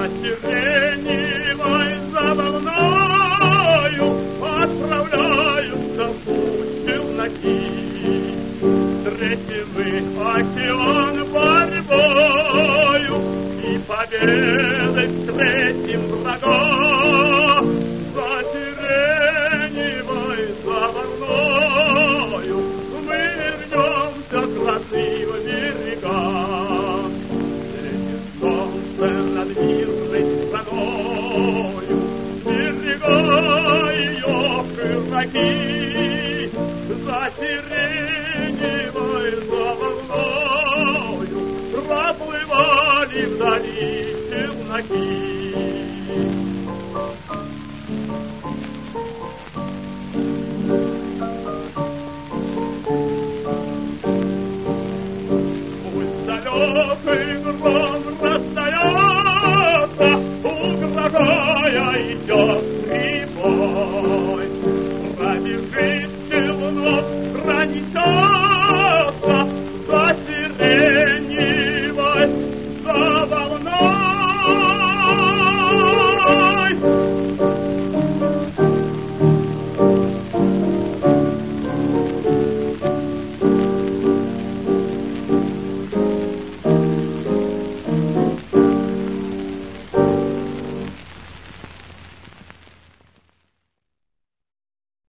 сиреневой заволною отправляются в путь челноки. Встретим мы океан борьбою и победой встретим врага. За сиреневой заволною мы вернемся к родным берегам. Светит солнце над мирной страною, берега ее широки. За сиреневой заволною проплывали вдали челноки.